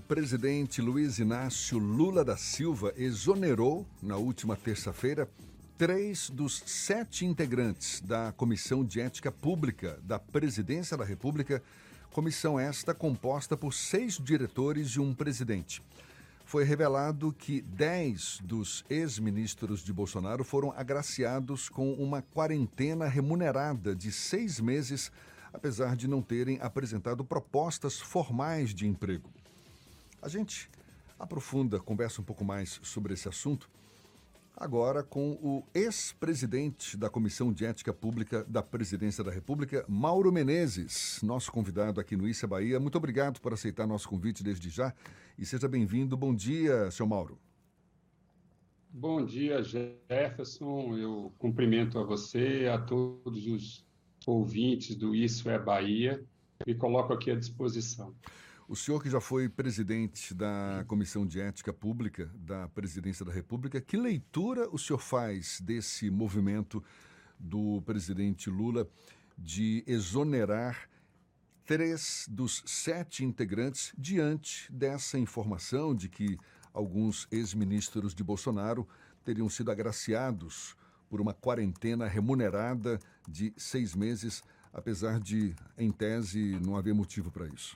presidente Luiz Inácio Lula da Silva exonerou, na última terça-feira, 3 dos 7 integrantes da Comissão de Ética Pública da Presidência da República, comissão esta composta por 6 diretores e um presidente. Foi revelado que 10 dos ex-ministros de Bolsonaro foram agraciados com uma quarentena remunerada de 6 meses, apesar de não terem apresentado propostas formais de emprego. A gente conversa um pouco mais sobre esse assunto agora com o ex-presidente da Comissão de Ética Pública da Presidência da República, Mauro Menezes, nosso convidado aqui no Issa Bahia. Muito obrigado por aceitar nosso convite desde já e seja bem-vindo. Bom dia, seu Mauro. Bom dia, Jefferson. Eu cumprimento a você, a todos os ouvintes do Isso é Bahia. Me coloco aqui à disposição. O senhor que já foi presidente da Comissão de Ética Pública da Presidência da República, que leitura o senhor faz desse movimento do presidente Lula de exonerar 3 dos 7 integrantes diante dessa informação de que alguns ex-ministros de Bolsonaro teriam sido agraciados por uma quarentena remunerada de 6 meses, apesar de, em tese, não haver motivo para isso?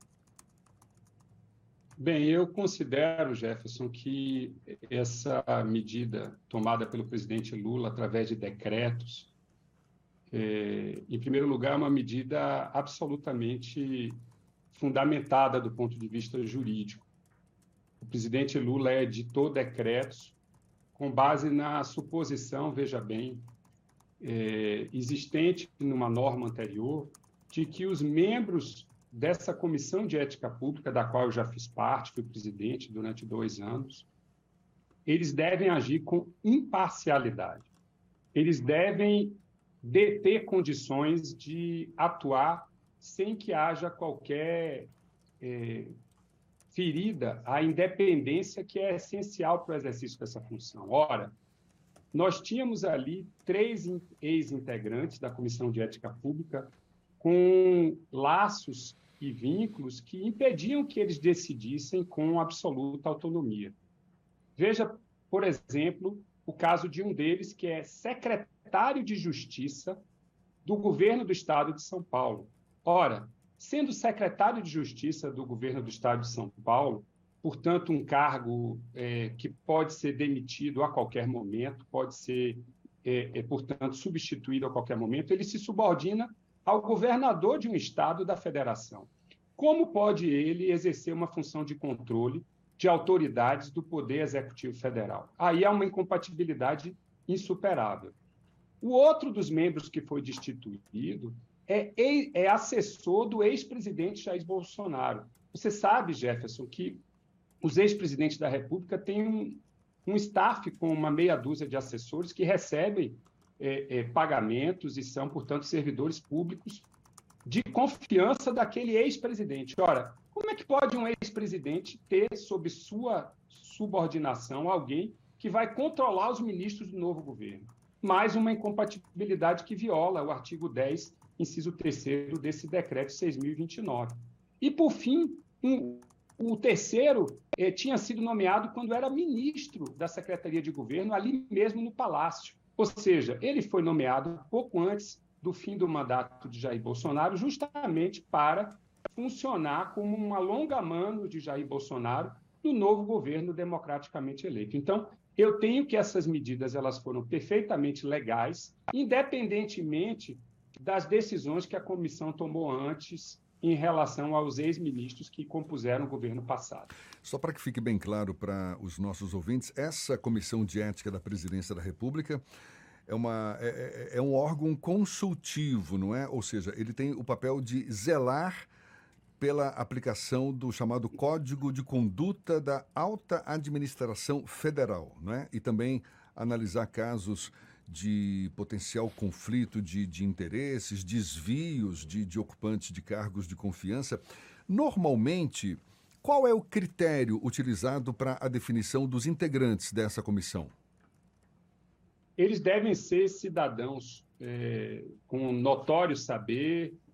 Bem, eu considero, Jefferson, que essa medida tomada pelo presidente Lula através de decretos, em primeiro lugar, é uma medida absolutamente fundamentada do ponto de vista jurídico. O presidente Lula editou decretos com base na suposição, veja bem, existente numa norma anterior, de que os membros dessa Comissão de Ética Pública, da qual eu já fiz parte, fui presidente durante 2 anos, eles devem agir com imparcialidade. Eles devem deter condições de atuar sem que haja qualquer ferida à independência que é essencial para o exercício dessa função. Ora, nós tínhamos ali 3 ex-integrantes da Comissão de Ética Pública com laços e vínculos que impediam que eles decidissem com absoluta autonomia. Veja, por exemplo, o caso de um deles, que é secretário de Justiça do governo do Estado de São Paulo. Ora, sendo secretário de Justiça do governo do Estado de São Paulo, portanto, um cargo que pode ser demitido a qualquer momento, pode ser, portanto, substituído a qualquer momento, ele se subordina ao governador de um estado da federação. Como pode ele exercer uma função de controle de autoridades do Poder Executivo Federal? Aí há uma incompatibilidade insuperável. O outro dos membros que foi destituído é assessor do ex-presidente Jair Bolsonaro. Você sabe, Jefferson, que os ex-presidentes da República têm um staff com uma meia dúzia de assessores que recebem pagamentos e são, portanto, servidores públicos de confiança daquele ex-presidente. Ora, como é que pode um ex-presidente ter sob sua subordinação alguém que vai controlar os ministros do novo governo? Mais uma incompatibilidade que viola o artigo 10, inciso 3º desse decreto 6.029. E, por fim, o terceiro tinha sido nomeado quando era ministro da Secretaria de Governo, ali mesmo no Palácio. Ou seja, ele foi nomeado pouco antes do fim do mandato de Jair Bolsonaro, justamente para funcionar como uma longa-mano de Jair Bolsonaro no novo governo democraticamente eleito. Então, eu tenho que essas medidas elas foram perfeitamente legais, independentemente das decisões que a comissão tomou antes em relação aos ex-ministros que compuseram o governo passado. Só para que fique bem claro para os nossos ouvintes, essa Comissão de Ética da Presidência da República é um órgão consultivo, não é? Ou seja, ele tem o papel de zelar pela aplicação do chamado Código de Conduta da Alta Administração Federal, não é? E também analisar casos de potencial conflito de interesses, desvios de ocupantes de cargos de confiança. Normalmente, qual é o critério utilizado para a definição dos integrantes dessa comissão? Eles devem ser cidadãos com notório saber,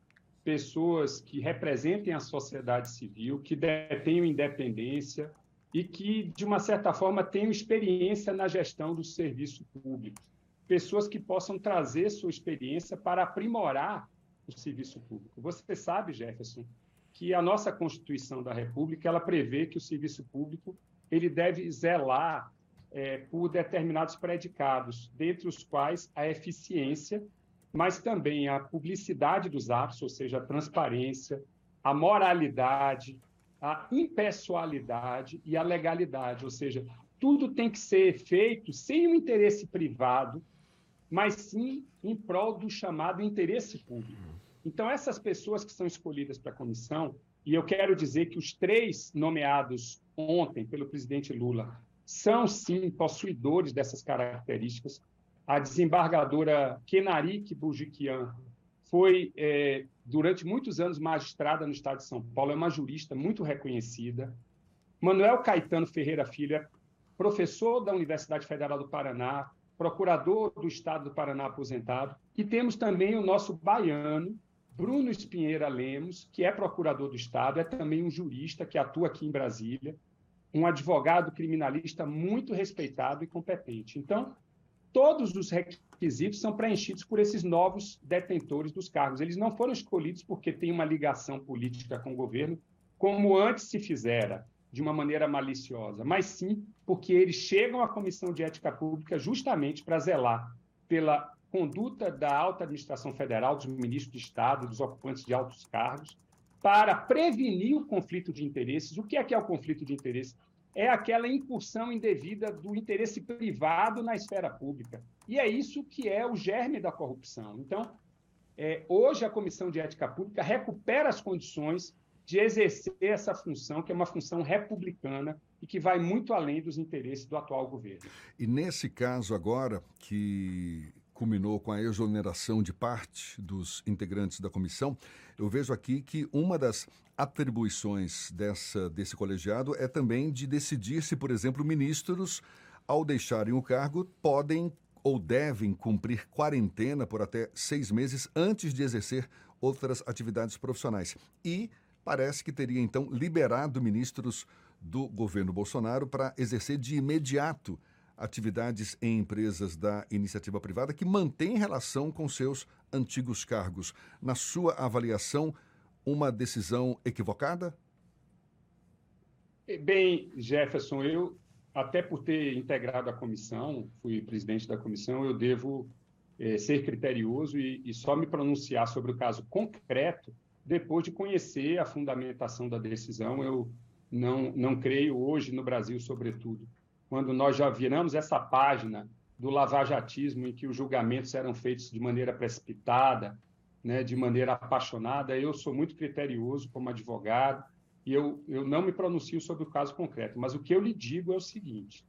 pessoas que representem a sociedade civil, que detenham independência e que, de uma certa forma, tenham experiência na gestão do serviço público. Pessoas que possam trazer sua experiência para aprimorar o serviço público. Você sabe, Jefferson, que a nossa Constituição da República ela prevê que o serviço público ele deve zelar por determinados predicados, dentre os quais a eficiência, mas também a publicidade dos atos, ou seja, a transparência, a moralidade, a impessoalidade e a legalidade, ou seja, tudo tem que ser feito sem um interesse privado, mas sim em prol do chamado interesse público. Então, essas pessoas que são escolhidas para a comissão, e eu quero dizer que os 3 nomeados ontem pelo presidente Lula são, sim, possuidores dessas características. A desembargadora Kenarik Boujiquian foi, durante muitos anos, magistrada no estado de São Paulo, é uma jurista muito reconhecida. Manuel Caetano Ferreira Filho é professor da Universidade Federal do Paraná, procurador do estado do Paraná aposentado, e temos também o nosso baiano, Bruno Espinheira Lemos, que é procurador do estado, é também um jurista que atua aqui em Brasília, um advogado criminalista muito respeitado e competente. Então, todos os requisitos são preenchidos por esses novos detentores dos cargos. Eles não foram escolhidos porque têm uma ligação política com o governo, como antes se fizera, de uma maneira maliciosa, mas sim porque eles chegam à Comissão de Ética Pública justamente para zelar pela conduta da alta administração federal, dos ministros de Estado, dos ocupantes de altos cargos, para prevenir o conflito de interesses. O que é o conflito de interesses? É aquela incursão indevida do interesse privado na esfera pública. E é isso que é o germe da corrupção. Então, hoje a Comissão de Ética Pública recupera as condições de exercer essa função, que é uma função republicana e que vai muito além dos interesses do atual governo. E nesse caso agora, que culminou com a exoneração de parte dos integrantes da comissão, eu vejo aqui que uma das atribuições desse colegiado é também de decidir se, por exemplo, ministros, ao deixarem o cargo, podem ou devem cumprir quarentena por até 6 meses antes de exercer outras atividades profissionais. E parece que teria, então, liberado ministros do governo Bolsonaro para exercer de imediato atividades em empresas da iniciativa privada que mantêm relação com seus antigos cargos. Na sua avaliação, uma decisão equivocada? Bem, Jefferson, eu, até por ter integrado a comissão, fui presidente da comissão, eu devo ser criterioso e só me pronunciar sobre o caso concreto depois de conhecer a fundamentação da decisão. Eu não creio hoje no Brasil, sobretudo, quando nós já viramos essa página do lavajatismo em que os julgamentos eram feitos de maneira precipitada, né, de maneira apaixonada. Eu sou muito criterioso como advogado e eu não me pronuncio sobre o caso concreto, mas o que eu lhe digo é o seguinte: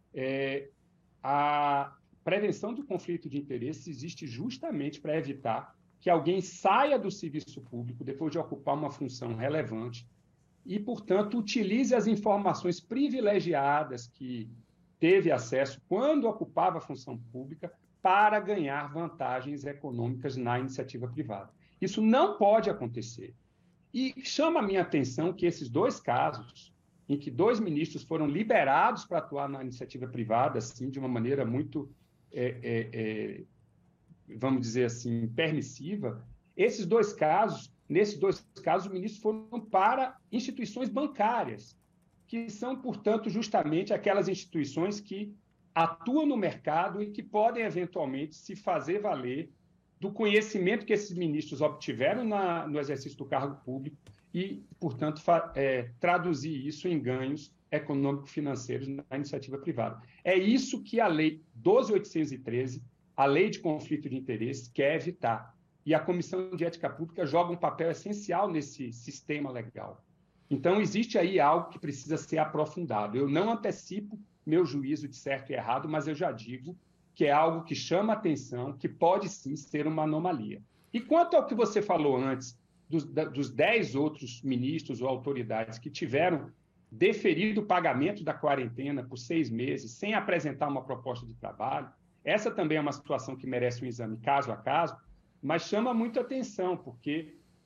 a prevenção do conflito de interesses existe justamente para evitar que alguém saia do serviço público depois de ocupar uma função relevante e, portanto, utilize as informações privilegiadas que teve acesso quando ocupava a função pública para ganhar vantagens econômicas na iniciativa privada. Isso não pode acontecer. E chama a minha atenção que esses 2 casos, em que 2 ministros foram liberados para atuar na iniciativa privada, assim, de uma maneira muito, vamos dizer assim, permissiva, nesses 2 casos, os ministros foram para instituições bancárias, que são, portanto, justamente aquelas instituições que atuam no mercado e que podem, eventualmente, se fazer valer do conhecimento que esses ministros obtiveram no exercício do cargo público e, portanto, traduzir isso em ganhos econômico-financeiros na iniciativa privada. É isso que a Lei 12.813, a Lei de Conflito de Interesses, quer evitar. E a Comissão de Ética Pública joga um papel essencial nesse sistema legal. Então, existe aí algo que precisa ser aprofundado. Eu não antecipo meu juízo de certo e errado, mas eu já digo que é algo que chama atenção, que pode sim ser uma anomalia. E quanto ao que você falou antes, dos 10 outros ministros ou autoridades que tiveram deferido o pagamento da quarentena por 6 meses, sem apresentar uma proposta de trabalho, essa também é uma situação que merece um exame caso a caso, mas chama muito atenção, porque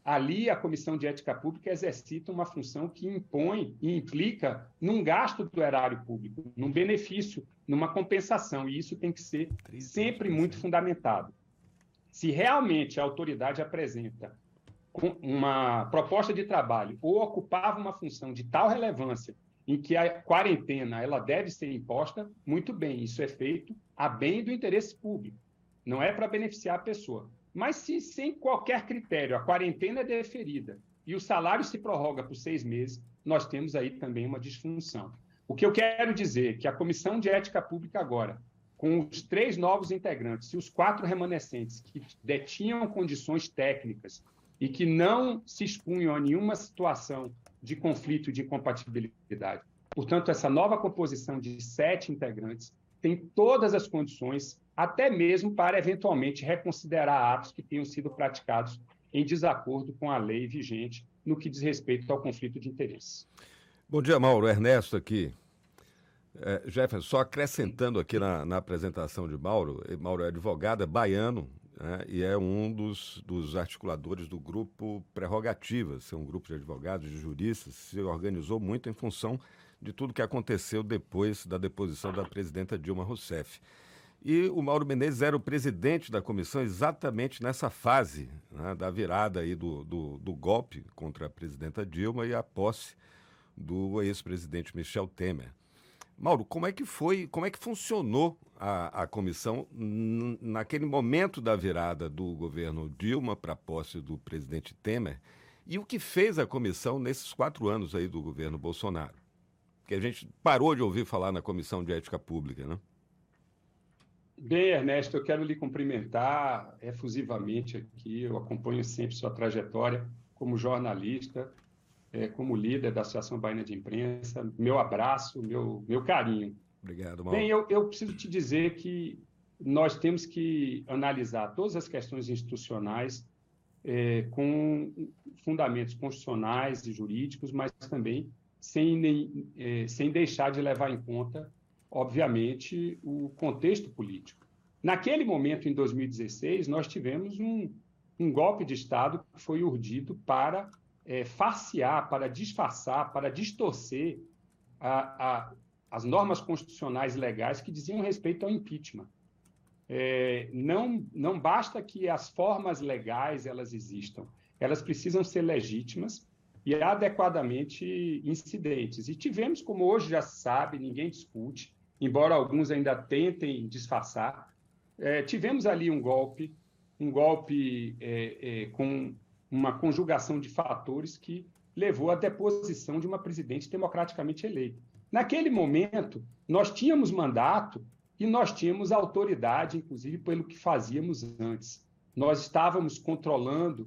ali a Comissão de Ética Pública exercita uma função que impõe e implica num gasto do erário público, num benefício, numa compensação, e isso tem que ser sempre muito fundamentado. Se realmente a autoridade apresenta uma proposta de trabalho ou ocupava uma função de tal relevância em que a quarentena ela deve ser imposta, muito bem, isso é feito a bem do interesse público, não é para beneficiar a pessoa. Mas se sem qualquer critério a quarentena é deferida e o salário se prorroga por 6 meses, nós temos aí também uma disfunção. O que eu quero dizer é que a Comissão de Ética Pública agora, com os 3 novos integrantes e os 4 remanescentes que detinham condições técnicas e que não se expunham a nenhuma situação de conflito de incompatibilidade. Portanto, essa nova composição de 7 integrantes tem todas as condições, até mesmo para, eventualmente, reconsiderar atos que tenham sido praticados em desacordo com a lei vigente no que diz respeito ao conflito de interesse. Bom dia, Mauro. Ernesto aqui. Jefferson, só acrescentando aqui na apresentação de Mauro, Mauro é advogado, é baiano, né, e é um dos articuladores do grupo Prerrogativas, é um grupo de advogados, de juristas, se organizou muito em função de tudo que aconteceu depois da deposição da presidenta Dilma Rousseff. E o Mauro Menezes era o presidente da comissão exatamente nessa fase, né, da virada aí do golpe contra a presidenta Dilma e a posse do ex-presidente Michel Temer. Mauro, como é que funcionou a comissão naquele momento da virada do governo Dilma para a posse do presidente Temer? E o que fez a comissão nesses 4 anos aí do governo Bolsonaro? Que a gente parou de ouvir falar na Comissão de Ética Pública, né? Bem, Ernesto, eu quero lhe cumprimentar efusivamente aqui. Eu acompanho sempre sua trajetória como jornalista, como líder da Associação Baiana de Imprensa. Meu abraço, meu carinho. Obrigado, Mauro. Bem, eu preciso te dizer que nós temos que analisar todas as questões institucionais com fundamentos constitucionais e jurídicos, mas também sem deixar de levar em conta, obviamente, o contexto político. Naquele momento, em 2016, nós tivemos um golpe de Estado que foi urdido para farsear, para disfarçar, para distorcer as normas constitucionais legais que diziam respeito ao impeachment. Não basta que as formas legais elas existam, elas precisam ser legítimas e adequadamente incidentes. E tivemos, como hoje já se sabe, ninguém discute, embora alguns ainda tentem disfarçar, tivemos ali um golpe com uma conjugação de fatores que levou à deposição de uma presidente democraticamente eleita. Naquele momento, nós tínhamos mandato e nós tínhamos autoridade, inclusive, pelo que fazíamos antes. Nós estávamos controlando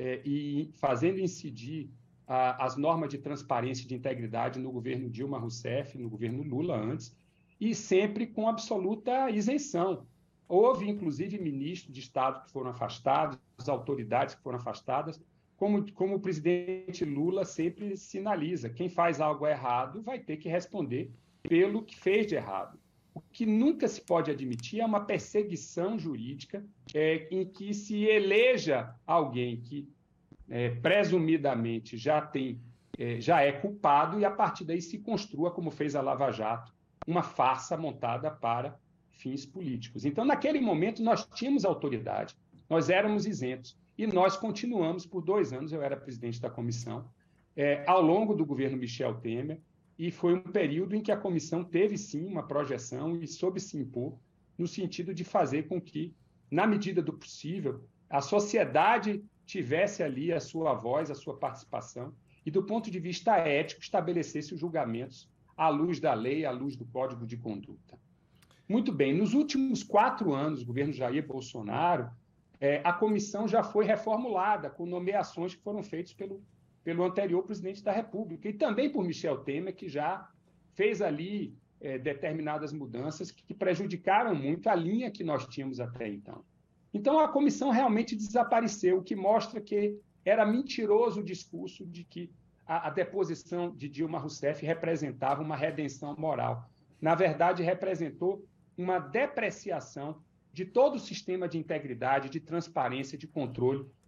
e fazendo incidir as normas de transparência e de integridade no governo Dilma Rousseff, no governo Lula antes, e sempre com absoluta isenção. Houve, inclusive, ministros de Estado que foram afastados, autoridades que foram afastadas, como o presidente Lula sempre sinaliza, quem faz algo errado vai ter que responder pelo que fez de errado. O que nunca se pode admitir é uma perseguição jurídica em que se eleja alguém que presumidamente já é culpado e a partir daí se construa, como fez a Lava Jato, uma farsa montada para fins políticos. Então, naquele momento, nós tínhamos autoridade, nós éramos isentos e nós continuamos por 2 anos, eu era presidente da comissão, ao longo do governo Michel Temer, e foi um período em que a comissão teve, sim, uma projeção e soube se impor no sentido de fazer com que, na medida do possível, a sociedade tivesse ali a sua voz, a sua participação e, do ponto de vista ético, estabelecesse os julgamentos à luz da lei, à luz do Código de Conduta. Muito bem, nos últimos 4 anos do governo Jair Bolsonaro, a comissão já foi reformulada com nomeações que foram feitas pelo anterior presidente da República e também por Michel Temer, que já fez ali determinadas mudanças que prejudicaram muito a linha que nós tínhamos até então. Então, a comissão realmente desapareceu, o que mostra que era mentiroso o discurso de que a deposição de Dilma Rousseff representava uma redenção moral. Na verdade, representou uma depreciação de todo o sistema de integridade, de transparência, de controle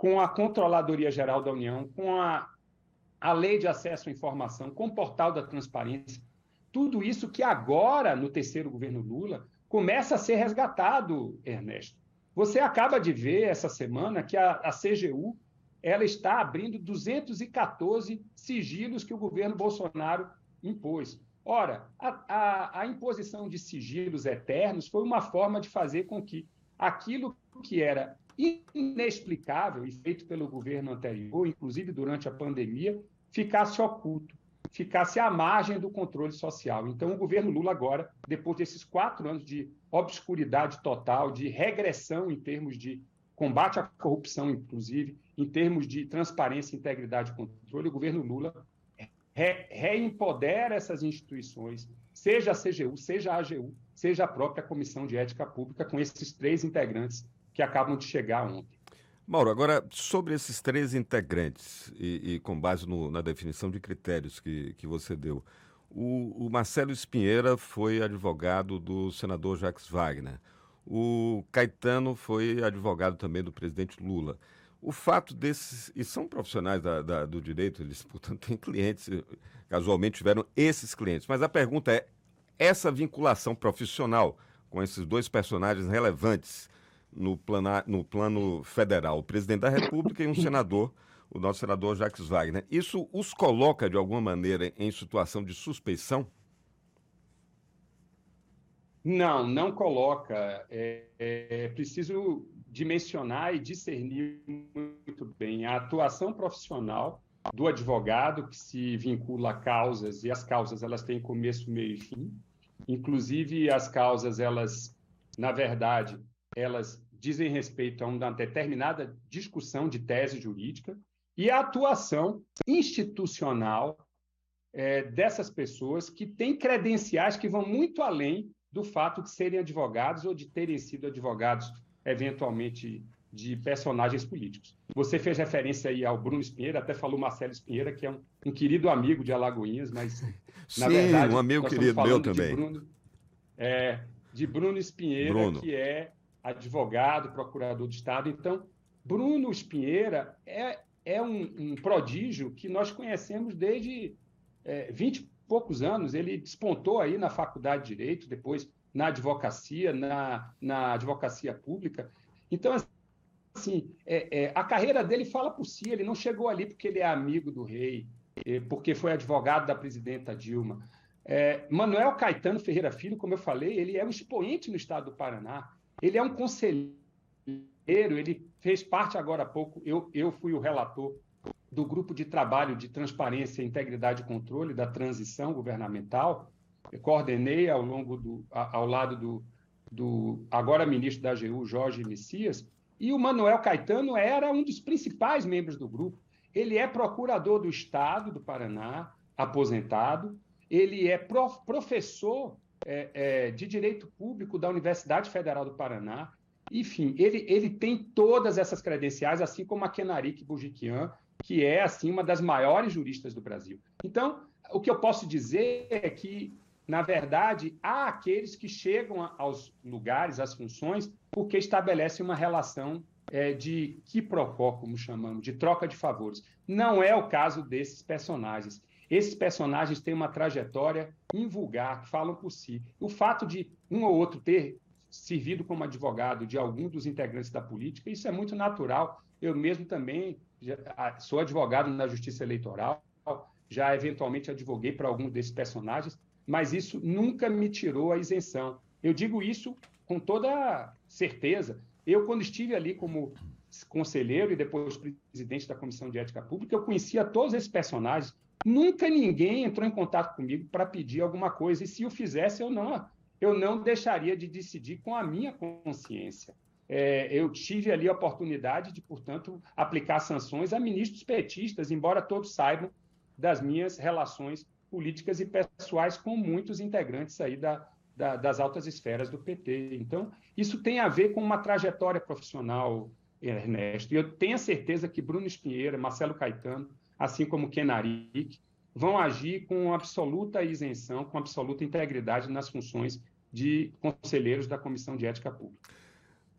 com a Controladoria Geral da União, com a Lei de Acesso à Informação, com o Portal da Transparência. Tudo isso que agora, no terceiro governo Lula, começa a ser resgatado, Ernesto. Você acaba de ver essa semana que a CGU ela está abrindo 214 sigilos que o governo Bolsonaro impôs. Ora, a imposição de sigilos eternos foi uma forma de fazer com que aquilo que era inexplicável e feito pelo governo anterior, inclusive durante a pandemia, ficasse oculto, ficasse à margem do controle social. Então, o governo Lula agora, depois desses 4 anos de obscuridade total, de regressão em termos de combate à corrupção, inclusive, em termos de transparência, integridade e controle, o governo Lula reempodera essas instituições, seja a CGU, seja a AGU, seja a própria Comissão de Ética Pública, com esses 3 integrantes que acabam de chegar ontem. Mauro, agora, sobre esses 3 integrantes, e com base na definição de critérios que você deu, o Marcelo Spinheira foi advogado do senador Jacques Wagner, o Caetano foi advogado também do presidente Lula. O fato desses, e são profissionais do direito, eles, portanto, têm clientes, casualmente tiveram esses clientes, mas a pergunta é, essa vinculação profissional com esses 2 personagens relevantes no plano federal, o presidente da República e um senador, o nosso senador Jacques Wagner, isso os coloca, de alguma maneira, em situação de suspeição? Não coloca. É preciso dimensionar e discernir muito bem a atuação profissional do advogado que se vincula a causas, e as causas elas têm começo, meio e fim. Inclusive, as causas, elas, na verdade, elas dizem respeito a uma determinada discussão de tese jurídica, e a atuação institucional dessas pessoas que têm credenciais que vão muito além do fato de serem advogados ou de terem sido advogados, eventualmente, de personagens políticos. Você fez referência aí ao Bruno Spinheira, até falou Marcelo Spinheira, que é um querido amigo de Alagoinhas, mas, na verdade... Sim, um amigo querido meu também. De Bruno Spinheira, que é advogado, procurador de Estado. Então, Bruno Spinheira é um prodígio que nós conhecemos desde 20 e poucos anos. Ele despontou aí na Faculdade de Direito, depois na advocacia, na advocacia pública. Então, assim, a carreira dele fala por si. Ele não chegou ali porque ele é amigo do rei, porque foi advogado da presidenta Dilma. Manuel Caetano Ferreira Filho, como eu falei, ele é um expoente no estado do Paraná. Ele é um conselheiro, ele fez parte agora há pouco, eu fui o relator do grupo de trabalho de transparência, integridade e controle da transição governamental. Eu coordenei ao lado do agora ministro da AGU, Jorge Messias, e o Manuel Caetano era um dos principais membros do grupo. Ele é procurador do Estado do Paraná, aposentado, ele é professor de Direito Público da Universidade Federal do Paraná. Enfim, ele tem todas essas credenciais, assim como a Kenarik Bujikian, que é assim, uma das maiores juristas do Brasil. Então, o que eu posso dizer é que, na verdade, há aqueles que chegam aos lugares, às funções, porque estabelecem uma relação de quiprocó, como chamamos, de troca de favores. Não é o caso desses personagens. Esses personagens têm uma trajetória invulgar, que falam por si. O fato de um ou outro ter servido como advogado de algum dos integrantes da política, isso é muito natural. Eu mesmo também sou advogado na Justiça Eleitoral, já eventualmente advoguei para algum desses personagens, mas isso nunca me tirou a isenção. Eu digo isso com toda certeza. Eu, quando estive ali como conselheiro e depois presidente da Comissão de Ética Pública, eu conhecia todos esses personagens. Nunca ninguém entrou em contato comigo para pedir alguma coisa, e se o fizesse, eu não deixaria de decidir com a minha consciência. Eu tive ali a oportunidade de, portanto, aplicar sanções a ministros petistas, embora todos saibam das minhas relações políticas e pessoais com muitos integrantes aí das altas esferas do PT. Então, isso tem a ver com uma trajetória profissional, Ernesto. E eu tenho a certeza que Bruno Spinheira, Marcelo Caetano, assim como Kenarik, vão agir com absoluta isenção, com absoluta integridade nas funções de conselheiros da Comissão de Ética Pública.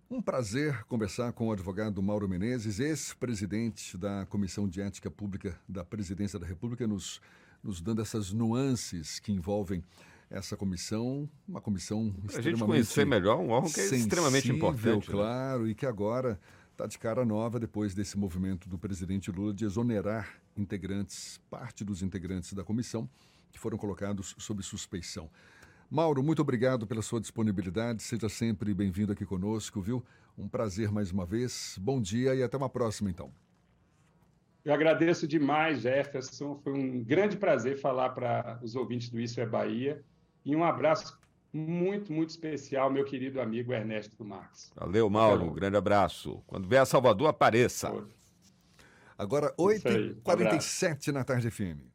Um prazer conversar com o advogado Mauro Menezes, ex-presidente da Comissão de Ética Pública da Presidência da República, nos dando essas nuances que envolvem essa comissão, uma comissão extremamente... A gente conhecer melhor um órgão que é extremamente importante. Claro, né? E que agora está de cara nova depois desse movimento do presidente Lula de exonerar parte dos integrantes da comissão que foram colocados sob suspeição. Mauro, muito obrigado pela sua disponibilidade, seja sempre bem-vindo aqui conosco, viu? Um prazer mais uma vez, bom dia e até uma próxima, então. Eu agradeço demais, Jefferson, foi um grande prazer falar para os ouvintes do Isso é Bahia e um abraço muito, muito especial, meu querido amigo Ernesto Marques. Valeu, Mauro, um grande abraço. Quando vier a Salvador, apareça. Agora, 8h47 na Tarde FM.